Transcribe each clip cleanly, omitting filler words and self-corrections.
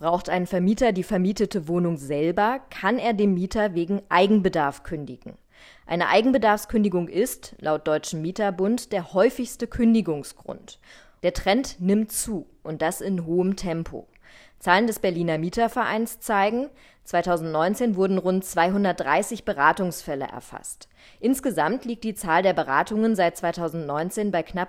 Braucht ein Vermieter die vermietete Wohnung selber, kann er dem Mieter wegen Eigenbedarf kündigen. Eine Eigenbedarfskündigung ist, laut Deutschem Mieterbund, der häufigste Kündigungsgrund. Der Trend nimmt zu, und das in hohem Tempo. Zahlen des Berliner Mietervereins zeigen, 2019 wurden rund 230 Beratungsfälle erfasst. Insgesamt liegt die Zahl der Beratungen seit 2019 bei knapp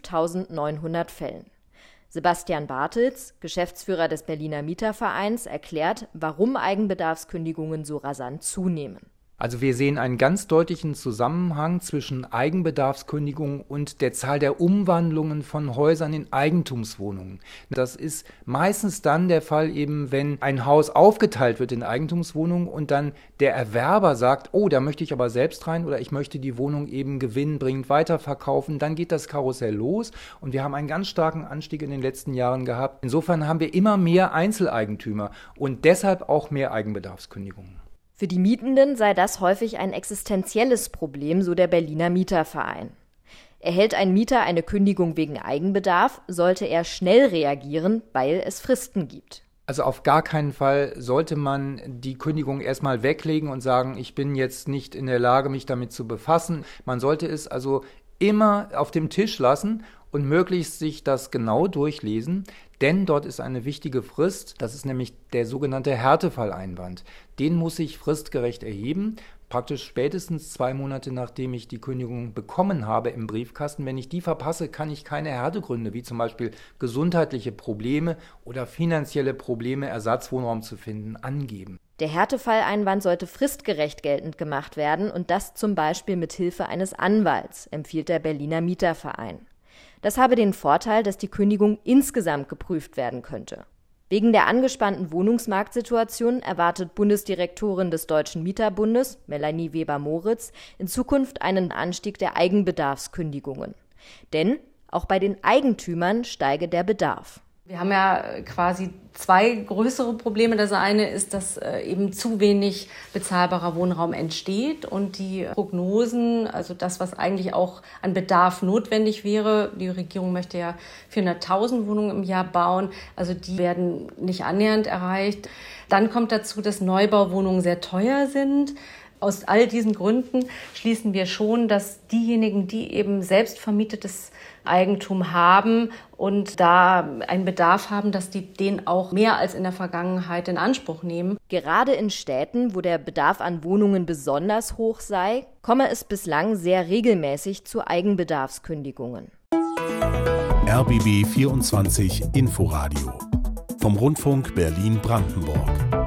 5.900 Fällen. Sebastian Bartels, Geschäftsführer des Berliner Mietervereins, erklärt, warum Eigenbedarfskündigungen so rasant zunehmen. Also wir sehen einen ganz deutlichen Zusammenhang zwischen Eigenbedarfskündigungen und der Zahl der Umwandlungen von Häusern in Eigentumswohnungen. Das ist meistens dann der Fall eben, wenn ein Haus aufgeteilt wird in Eigentumswohnungen und dann der Erwerber sagt, oh, da möchte ich aber selbst rein oder ich möchte die Wohnung eben gewinnbringend weiterverkaufen. Dann geht das Karussell los und wir haben einen ganz starken Anstieg in den letzten Jahren gehabt. Insofern haben wir immer mehr Einzeleigentümer und deshalb auch mehr Eigenbedarfskündigungen. Für die Mietenden sei das häufig ein existenzielles Problem, so der Berliner Mieterverein. Erhält ein Mieter eine Kündigung wegen Eigenbedarf, sollte er schnell reagieren, weil es Fristen gibt. Also auf gar keinen Fall sollte man die Kündigung erstmal weglegen und sagen, ich bin jetzt nicht in der Lage, mich damit zu befassen. Man sollte es also immer auf dem Tisch lassen und möglichst sich das genau durchlesen, denn dort ist eine wichtige Frist, das ist nämlich der sogenannte Härtefalleinwand. Den muss ich fristgerecht erheben, praktisch spätestens 2 Monate, nachdem ich die Kündigung bekommen habe im Briefkasten. Wenn ich die verpasse, kann ich keine Härtegründe, wie zum Beispiel gesundheitliche Probleme oder finanzielle Probleme, Ersatzwohnraum zu finden, angeben. Der Härtefalleinwand sollte fristgerecht geltend gemacht werden und das zum Beispiel mit Hilfe eines Anwalts, empfiehlt der Berliner Mieterverein. Das habe den Vorteil, dass die Kündigung insgesamt geprüft werden könnte. Wegen der angespannten Wohnungsmarktsituation erwartet Bundesdirektorin des Deutschen Mieterbundes, Melanie Weber-Moritz, in Zukunft einen Anstieg der Eigenbedarfskündigungen. Denn auch bei den Eigentümern steige der Bedarf. Wir haben ja quasi 2 größere Probleme. Das eine ist, dass eben zu wenig bezahlbarer Wohnraum entsteht und die Prognosen, also das, was eigentlich auch an Bedarf notwendig wäre, die Regierung möchte ja 400.000 Wohnungen im Jahr bauen, also die werden nicht annähernd erreicht. Dann kommt dazu, dass Neubauwohnungen sehr teuer sind. Aus all diesen Gründen schließen wir schon, dass diejenigen, die eben selbst vermietetes Eigentum haben und da einen Bedarf haben, dass die den auch mehr als in der Vergangenheit in Anspruch nehmen. Gerade in Städten, wo der Bedarf an Wohnungen besonders hoch sei, komme es bislang sehr regelmäßig zu Eigenbedarfskündigungen. RBB 24 Inforadio vom Rundfunk Berlin-Brandenburg.